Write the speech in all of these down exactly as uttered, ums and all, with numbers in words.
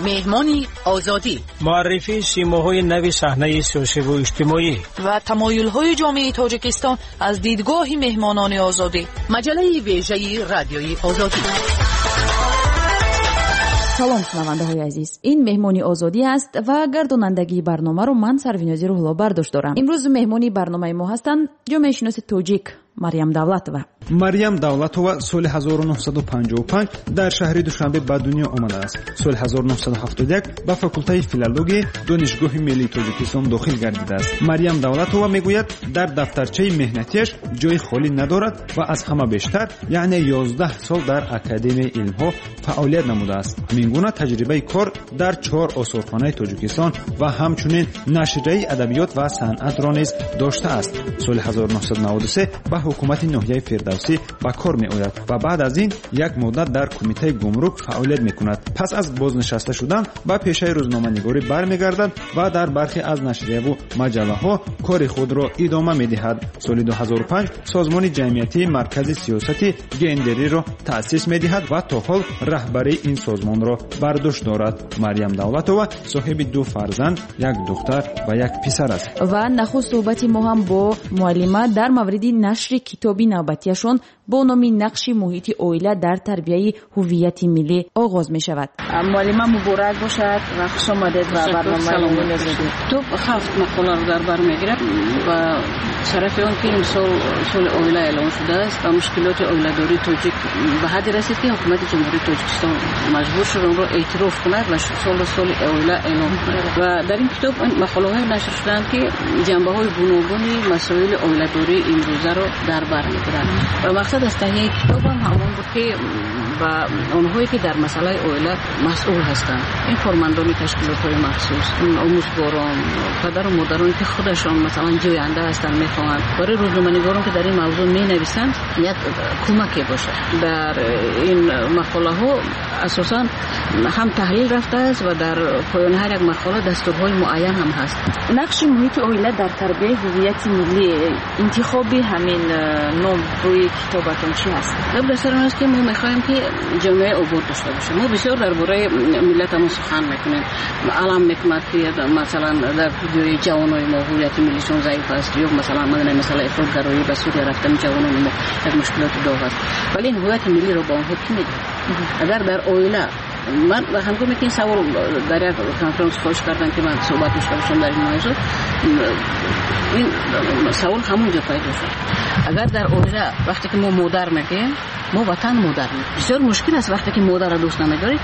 مهمانی آزادی، معرفی سیماهای نوی صحنه سیاسی و اجتماعی و تمایل‌های جامعه تاجیکستان از دیدگاه مهمانان آزادی. مجله ویژه رادیوی آزادی. سلام شنونده های عزیز، این مهمانی آزادی است و گردانندگی برنامه رو من سروینازی روحلا برداشت دارم. امروز مهمانی برنامه ما هستند جامعه شناس تاجیک مریم دولتова. مریم دولتова соли ҳазору нуҳсаду панҷоҳу панҷ дар шаҳри Душанбе ба дунё омадааст. соли ҳазору нуҳсаду ҳафтоду як ба факултаи филология донишгоҳи миллии Тоҷикистон дохил гардидааст. Марьям Давлатова мегӯяд, дар дафтарчаи меҳнатиаш ҷои холӣ надорад ва аз ҳама бештар, яъне ёздаҳ сол дар Академияи илмҳо фаъолият намудааст. Ҳамин гуна таҷрибаи кор дар чор осорхонаи Тоҷикистон ва ҳамчунин нашрияи адабиёт ва санъатро низ доштааст. соли ҳазору нуҳсаду наводу се ба ҳукумати ноҳияи Фирдавсӣ ба кор меояд ва баъд аз ин як муддат дар кумитаи гумрук фаъолият мекунад. Пас аз бознишаста шудан ба пешаи рӯзноманигорӣ бармегардад ва дар бархи аз нашрияву маҷаллаҳо кори худро идома медиҳад. соли ду ҳазору панҷ созмони ҷамъиятии маркази сиёсати гендериро таъсис медиҳад ва то ҳол раҳбарии ин созмонро бар дӯш дорад. Марьям Давлатова соҳиби ду фарзанд, як духтар ва як писар аст. ва нахуст суҳбати мо ҳам бо муаллима дар мавриди нашри китоби навбатияшон бо номи нақши муҳити оила дар тарбияи ҳуввияти миллӣ оғоз мешавад. муаллима муборак бошад ва хуш омадед ва барномаи озодӣ. Туб хафт мақоларо дар бар мегирад ва шарафи он ки имсол соли оила эълон шудааст ва мушкилоти оиладории тоҷик ба ҳадде расид ки ҳукумати ҷумҳурии Тоҷикистон маҷбур шуд онро эътироф кунад ва солро соли оила эълон кунад. ва дар ин китоб мақолаҳое нашр шуданд ки ҷанбаҳои гуногуни масоили оиладории имрӯзаро дар бар мегиранд. ва мақсад аз таҳияи китобам ҳамон буд ки ба онҳое ки дар масъалаи оила масъул ҳастанд, ин кормандони ташкилотҳои махсус, омӯзгорон, падару модароне ки худашон масалан ҷоянда ҳастанд, мехоҳанд барои рӯзноманигорон ки дар ин мавзӯъ менависанд як кӯмаке бошад. дар ин мақолаҳо асосан ҳам таҳлил рафтааст ва дар поёни ҳар як мақола дастурҳои муайян ҳам ҳаст. нақши муҳити оила дар тарбияи ҳуввияти миллӣ, интихоби ҳамин ном рӯи китобатон чӣ ҳаст? гап дар сар он аст ки мо мехоҳем ки ҷомеаи обод дошта бошем. мо бисёр дар бораи миллатамон сухан мекунем, алам мекунад ки масалан дар ҷои ҷавонои мо ҳуввияти миллишон заиф аст, ё масалан мадонам масъалаи ифротгароӣ ба Сурия рафтани ҷавонони мо як мушкилоти дог аст. вале ин ҳуввияти миллиро ба онҳо ки медиҳад? агар дар оила من ҳангоме ки ин савол дар як конференс хоҳиш кардам ки ман суҳбат дошта бошам дар ин мавзӯъ, ин савол ҳамон ҷо пайдо шуд. агар дар оила вақте ки мо модар мегӯем, мо ватан модар мегӯем, бисёр мушкил аст вақте ки модарро дӯст намедорӣ.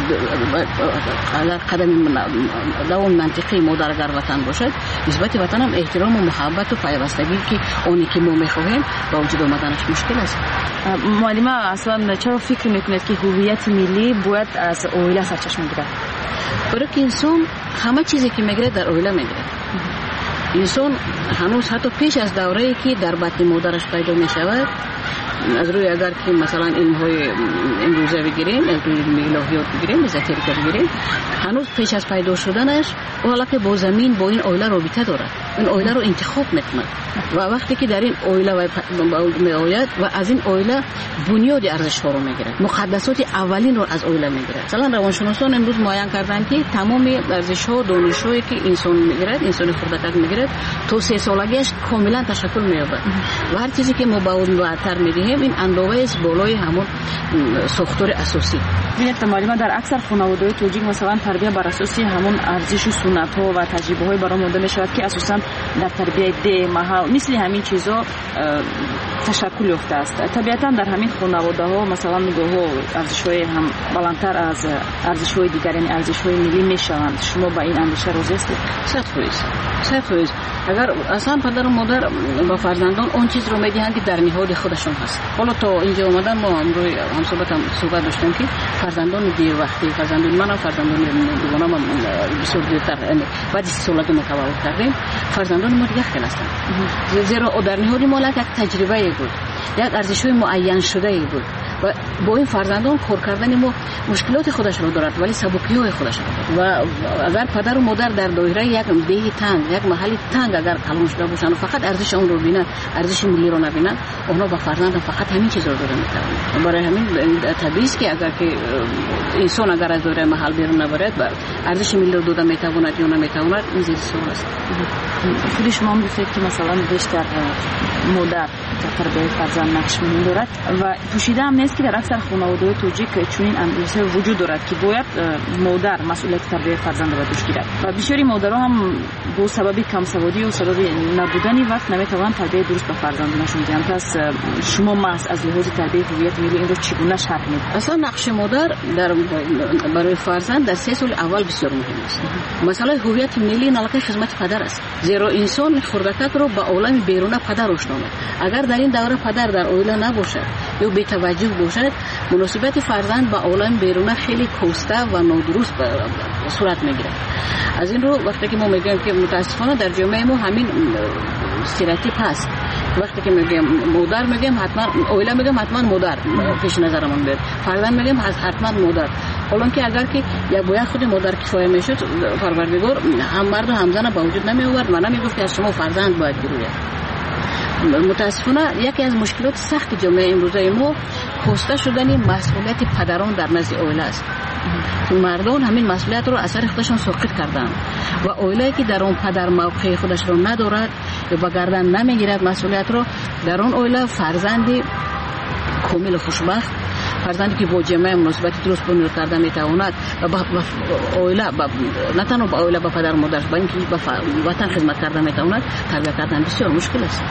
агар қадами давоми мантиқии модар агар ватан бошад, нисбати ватанам эҳтирому муҳаббату пайвастагӣ ки оне ки мо мехоҳем ба вуҷуд омаданаш мушкил аст. муаллима аслан чаро фикр мекунед ки ҳуввияти миллӣ бояд аз оила сарчашма гирад? барои ки инсон ҳама чизе ки мегирад дар оила мегирад. инсон ҳанӯз ҳатто пеш аз даврае ки дар батни модараш пайдо мешавад, аз рӯи агар ки масалан илмҳои имрӯза бигирем, аз рӯи илми илоҳиёт бигирем, эзотерика бигирем, ҳанӯз пеш аз пайдо шуданаш ӯ ҳаллакӣ бо замин, бо ин оила робита дорад, ин оиларо интихоб мекунад ва вақте ки дар ин оила меояд ва аз ин оила бунёди арзишҳоро мегирад, муқаддасоти аввалинро аз оила мегирад. масалан равоншиносон имрӯз муайян карданд ки тамоми арзишҳо, донишҳое ки инсон мегирад, инсони хурдакак мегирад, то се солагиаш комилан ташаккул меёбад ва ҳар чизе ки мо ба он баъдтар медиҳем ин андоваест болои ҳамон сохтори асосӣ. бинед муаллима, дар аксар хонаводаҳои тоҷик масалан тарбия бар асоси ҳамон арзишу суннатҳо ва таҷрибаҳое баро монда мешавад ки асосан дар тарбияи деҳ, маҳал, мисли ҳамин чизҳо ташаккул ёфтааст. табиатан дар ҳамин хонаводаҳо масалан гоҳо арзишҳои ҳам баландтар аз арзишҳои дигар, яъне арзишҳои миллӣ мешаванд. шумо ба ин андеша розӣ ҳастед? сад фоиз сад фоиз. агар аслан падару модар ба фарзандон он чизро медиҳанд ки дар ниҳоди худашон ҳаст. ҳоло то инҷо омадан мо амрӯи ҳамсоҳбатам суҳбат доштем ки фарзандони дервақти, фарзандони манам, фарзандони дугонамам бисёр дертар, баъди си солагӣ мо таваллуд кардем, фарзандони мо дигар хел ҳастанд. зеро дар ниҳоди мо як таҷрибае буд, як арзишҳои муайяншудае буд و با این فرزندان کار کردن ما مشکلات خودش رو دارد ولی سبکی‌های خودش رو دارد. و اگر پدر و مادر در دایره یک دیه تنگ یک محل تنگ اگر قلم شده باشن و فقط ارزش اون رو ببینن ارزش ملی رو نبینن اونا با فرزند فقط همین چیز رو دارن میتونن. برای همین طبیعی است که اگر که انسان اگر از دایره محل بیرون نبرد و ارزش ملی رو داده میتواند یا نمیتواند این زیر سوال است. خود شما هم گفتید که مثلا بیشتر مادر در تربیت فرزند نقش مهم دارد و پوشیده هم نیست که در اکثر خانواده‌های توجیک چنین اندیشه وجود دارد که باید مادر مسئولیت تربیت فرزند را دوش گیرد و بسیاری مادرها هم با سبب کم سوادی و سبب نبودن وقت نمیتوانند تربیت درست به فرزندانشون دهند. پس شما محض از لحاظ تربیت هویت ملی این رو چگونه شرح میدید؟ اصلا نقش مادر در برای فرزند در سه سال اول بسیار مهم است. مثلا هویت ملی نلقه خدمت پدر است، زیرا انسان خردکت رو با عالم بیرون پدر آشنامد. اگر در این دوره پدر در عائله نباشد یا بی توجه باشد مناسبت فرزند با عالم بیرون خیلی کوسته و نادرست صورت میگیرد. از این رو وقتی که ما میگیم که متاسفانه در جامعه ما همین استreotip هست، وقتی که میگیم مادر میگیم حتما عائله میگیم حتما مادر پیش نظرمون بیاد، فرزند میگیم حتما مادر. حالا که اگر که یک باید خود مادر کفایه میشد پروردگار هم مرد و هم زن به وجود نمی آورد و نمیگفت که از شما فرزند باید بروید. متاسفانه یکی از مشکلات سخت جامعه امروزه ما کاسته شدن مسئولیت پدران در نزد عائله است. مردان همین مسئولیت رو اثر خودشون ساقط کردن و عائله که در اون پدر موقع خودش رو ندارد یا با گردن نمیگیرد مسئولیت رو، در اون عائله فرزندی کامل خوشبخت، فرزندی که با جامعه مناسبت درست بنیاد کرده میتواند و با عائله نه تنها با عائله با پدر و مادر بلکه با وطن خدمت کرده میتواند، تربیت کردن بسیار مشکل است.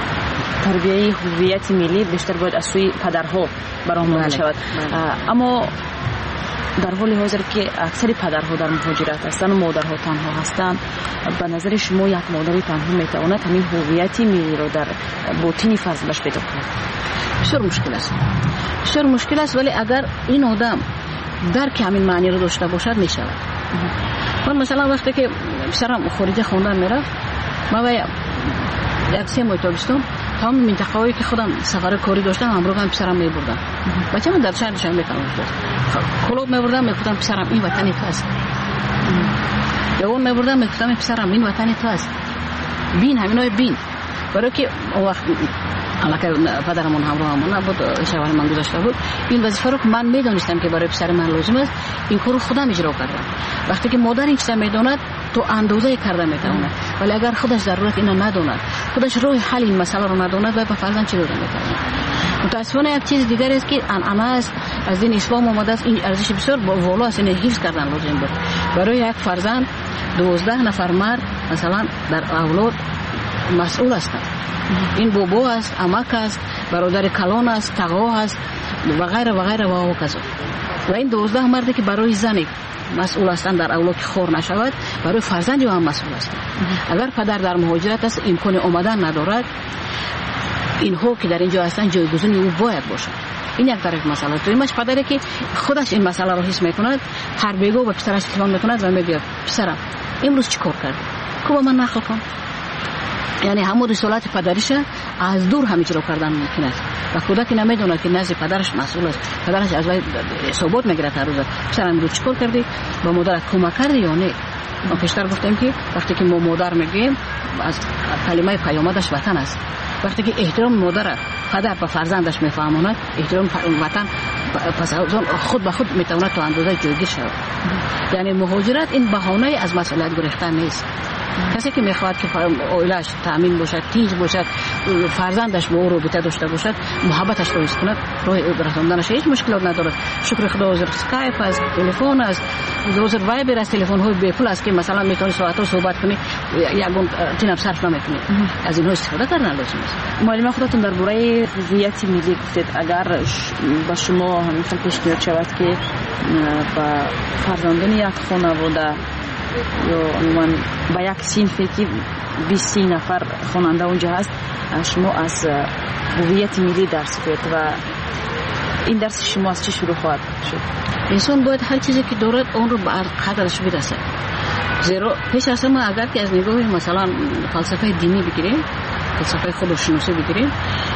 تربیت هویت ملی بیشتر باید از سوی پدرها برآمده شود. اما در حال حاضر که اکثر پدرها در مهاجرت هستند و مادرها تنها هستند، به نظر شما یک مادر تنها میتواند همین هویت ملی رو در باطن فرزندش پیدا کند؟ بسیار مشکل است، بسیار مشکل است. ولی اگر این آدم درک همین معنی رو داشته باشد میشود. من مثلا وقتی که پسرم خارج خوندن میرفت، ما یک سه ماه تابستون تمام منطقه‌ای که خودم سفر کاری داشتم همراه هم پسرم میبردم. بچه‌م در شهر شهر میکنم کلوب میبردم میگفتم پسرم این وطن تو است، یا اون میبردم میگفتم پسرم این وطن تو است، بین همینای بین. برای که وقت البته پدرمون همراهمون نبود، شوهر من گذاشته بود، این وظیفه رو که من میدونستم که برای پسر من لازم است این کارو خودم اجرا کردم. وقتی که مادر این چیزا میدوند تو اندازه کرده میتونه، ولی اگر خودش ضرورت اینو نداند، خودش راه حل این مسئله رو نداند و به فرزند چی داده میتونه. متاسفانه یک چیز دیگر است که انعامه است از این اسلام اومده است، این ارزش بسیار بالا است، این حفظ کردن لازم بود. برای یک فرزند دوازده نفر مرد مثلا در اولاد مسئول هستند. این بابا است، عمک است، برادر کلان است، تقوا است و غیره و غیره و کذا. و این دوازده مردی که برای زنی مسئول هستند در اولاد که خور نشود، برای فرزندی هم مسئول هستند. اگر پدر در مهاجرت است امکان آمدن ندارد، اینها که در اینجا هستن جایگزین او باید باشد. این یک طرف مسئله. تو این پدری که خودش این مسئله رو حس میکند، هر بیگو به پسرش تلفن میکند و میگه پسرم امروز چیکار کردی؟ کو با من نقل کن. یعنی همون رسالت پدریش از دور هم اجرا کردن ممکن است و کودک نمیدونه که نزد پدرش مسئول است، پدرش از وی حسابات میگیره هر روز. پسرم رو چیکار کردی؟ با مادرت کمک کردی یا نه؟ ما پیشتر گفتیم که وقتی که ما مادر میگیم از کلمه پیامدش وطن است. وقتی که احترام مادر پدر به فرزندش میفهماند، احترام وطن پس خود به خود میتواند تا اندازه جایگیر شود. یعنی مهاجرت این بهانه از مسئولیت گرفتن نیست. کسی که میخواد که عائله‌اش تامین باشد، تیز باشد، فرزندش با او رابطه داشته باشد، محبتش رو حس کند، راه رساندنش هیچ مشکلات ندارد. شکر خدا حاضر اسکایپ است، تلفن است، حاضر وایبر است، تلفن های بی پول است که مثلا میتونی ساعت‌ها صحبت کنی، یگون تیم صرف نمیکنی. از اینها استفاده کردن لازم است. معلم خودتون درباره هویت ملی گفتید، اگر با شما همین پیشنهاد شود که با فرزندان یک خانواده یا عموما با یک صنفی که بیست نفر خواننده اونجا هست، شما از هویت ملی درس کنید و این درس شما از چه شروع خواهد شد؟ انسان باید هر چیزی که دارد اون رو به قدرش برسه. زیرا پیش از همه اگر که از نگاه مثلا فلسفه دینی بگیریم، فلسفه خودشناسی بگیریم،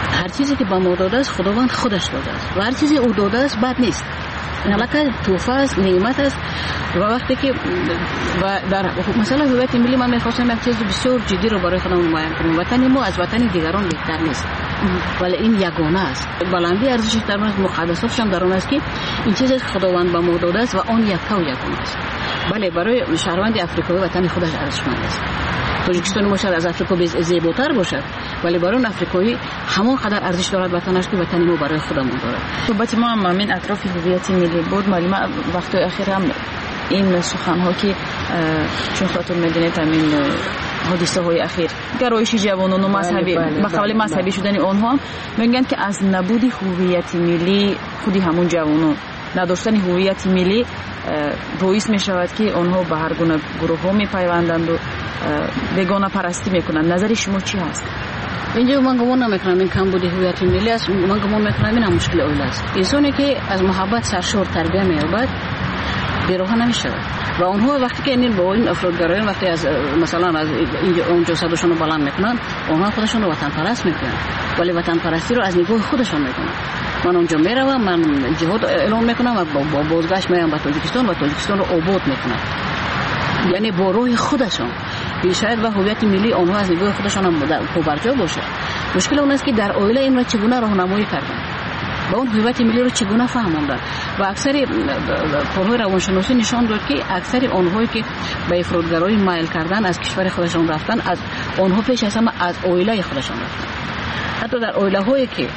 هر چیزی که به ما داده است خداوند خودش داده است و هر چیزی او داده است بد نیست. نلکه توفه است، نعمت است. و وقتی که و در مثلا هویت ملی من می‌خواستم یک چیز بسیار جدی رو برای خودم نمایان کنم. وطن ما از وطن دیگران بهتر نیست، ولی این یگانه است. بلندی ارزشش در مقدساتش هم در اون است که این چیزی که خداوند به ما داده است و آن یکتا و یگانه است. بله، برای شهروند افریقایی وطن خودش ارزشمند است. تاجیکستان ما شاید از افریقا زیباتر باشد، ولی برای اون افریقایی همان قدر ارزش دارد وطنش که وطن ما برای خودمون دارد. صحبت ما هم من اطراف هویت ملی بود. معلومه وقت اخیر هم این سخن‌ها که چون خاطر می‌دونید همین حادثه های اخیر گرایش جوانان و مذهبی به قول مذهبی شدن آنها میگن که از نبود هویت ملی خودی همون جوانان نداشتن هویت ملی باعث می شود که آنها به هر گونه گروه ها می پیوندند و بیگانه پرستی میکنند. نظر شما چی هست؟ اینجا من گمان نمیکنم این کم بودی هویت ملی است. من گمان میکنم این هم مشکل اول است. انسانی که از محبت سرشور تربیت می‌یابد بی‌روح نمی‌شود و اونها وقتی که این با این افرادگرایان وقتی از مثلا از اینجا اونجا صداشون رو بلند میکنن، اونها خودشون رو وطن پرست میکنن، ولی وطن پرستی رو از نگاه خودشون میکنن. من اونجا میروم، من جهاد اعلام میکنم و با بازگشت میام به تاجیکستان و تاجیکستان رو آباد میکنم، یعنی با روح خودشون. شاید و هویت ملی اونها از نگاه خودشون هم پابرجا باشه. مشکل اون است که در اویله این رو چگونه راهنمایی کردن، با اون هویت ملی رو چگونه فهموندن و اکثر کارهای روانشناسی نشان داد که اکثر آنهایی که به افراطگرایی مایل کردن از کشور خودشون رفتن، از آنها پیش از همه از اویله خودشون رفتن. حتی در اویله هایی که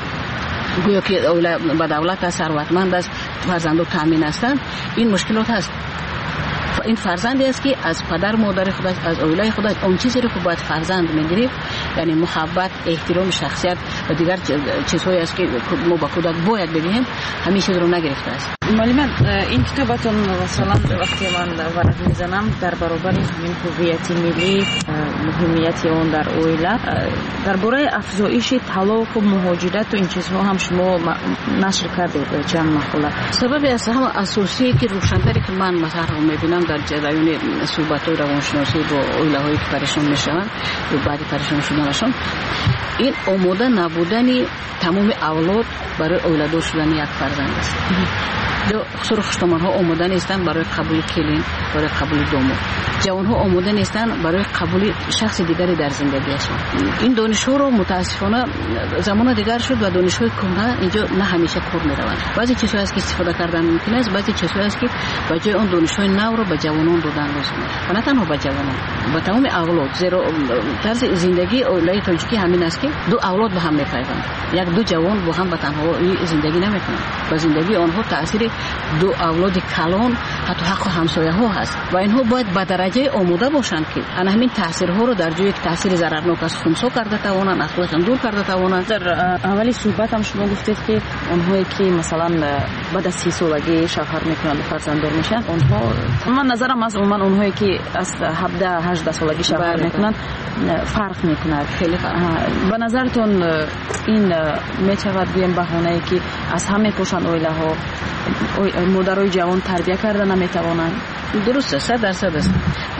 گویا که اویله با دولت است، ثروتمند است، فرزندان تامین هستند، این مشکلات هست. این فرزندی است که از پدر مادر خودش، از اولیای خودش اون چیزی رو که باید فرزند میگیره، یعنی محبت، احترام، شخصیت و دیگر چیزهایی است که ما با کودک باید بدهیم، همین چیز رو نگرفته است. معلم این کتابتون مثلا وقتی من ورق میزنم در برابر این هویت ملی، مهمیت اون در اویله، درباره افزایش طلاق و مهاجرت و این چیزها هم شما نشر کردید چند مقاله. سبب از هم اساسی که روشن‌تری که من مثلا میبینم در جریان صحبت‌های روانشناسی با اویله‌هایی که پریشان میشن و بعدی پریشان شدنشون، این آماده نبودن تمام اولاد برای اولاد شدن یک فرزند است. دو خسر خشتمان ها آماده نیستند برای قبول کلین، برای قبول دومو. جوان ها آماده نیستند برای قبول شخص دیگری در زندگیشون. این دانشجو رو متاسفانه زمان دیگر شد و دانشجوی کهنه اینجا نه همیشه کار میروند. بعضی چیزهایی است که استفاده کردن ممکن است، بعضی چیزهایی است که به جای اون دانشجوی نو رو به جوانان دادن لازمه. و نه تنها به جوانان، به تمام اولاد. زیرا طرز زندگی اولای تاجیکی همین است که دو اولاد با هم میپیوندند. یک دو جوان با هم به تنهایی زندگی نمیکنند. به زندگی آنها تاثیر دو اولاد کلان، حتی حق همسایه ها هست و اینها باید به درجه آماده باشند که آن همین تاثیرها رو در جای یک تاثیر ضررناک از خونسا کرده توانند، از خودشان دور کرده توانند. در اولی صحبت هم شما گفتید که اونهایی که مثلا بعد از سی سالگی شوهر میکنند و فرزنددار میشن، اونها من نظرم از عموما اونهایی که از هفده هجده سالگی شوهر میکنند فرق میکنند. خیلی فرق. به نظرتون این میشود گویم بهانه‌ای که از همه پوشان اویله ها مادرای جوان تربیت کردن نمیتوانند؟ درسته، صد درصد است.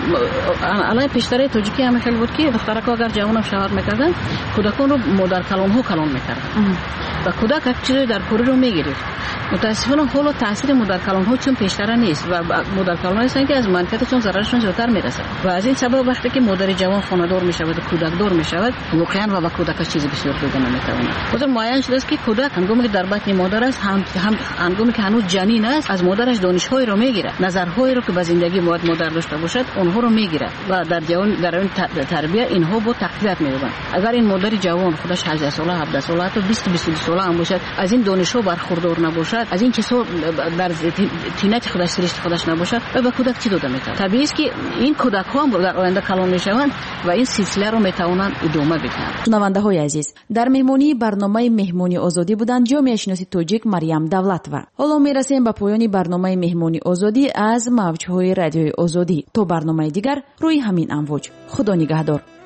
الان پیشتر تاجیکی هم خیلی بود که دخترها اگر جوان شوهر میکردن، کودکان رو مادر کلان ها کلان میکردن و کودک یک چیزی در کوری رو میگرفت. متاسفانه حالا تاثیر مادر کلان ها چون پیشتر نیست و مادر کلان هستن که از منطقهشون ضررشون زیادتر میرسه و از این سبب وقتی که مادر جوان خانه‌دار میشود و کودک دار میشود، واقعا و با کودک چیزی بسیار داده نمیتونه. خود معین شده است که کودک هنگامی که در بطن مادر است، هم هم هنگامی که هنوز جنین است، از مادرش دانش‌هایی رو میگیره، نظرهایی رو که به زندگی باید مادر داشته باشد اونها رو میگیره و در جوان در این تربیت اینها با تقویت می‌یابند. اگر این مادر جوان خودش هجده ساله، هفده ساله تا بیست بیست ساله هم باشد، از این دانش‌ها برخوردار نباشد، از این چیزها در تینت خودش سرشت خودش نباشد، و به کودک چی داده میتونه؟ طبیعی است که این کودک‌ها هم در آینده کلان میشوند و این سلسله رو میتوانند ادامه بدهند. شنونده‌های عزیز، در مهمانی برنامه مهمانی آزادی بودند جامعه شناسی تاجیک مریم دولتова. حالا میرسیم به پایان برنامه مهمانی آزادی از موج‌های رادیوی آزادی. تا برنامه دیگر روی همین امواج. خدا نگهدار.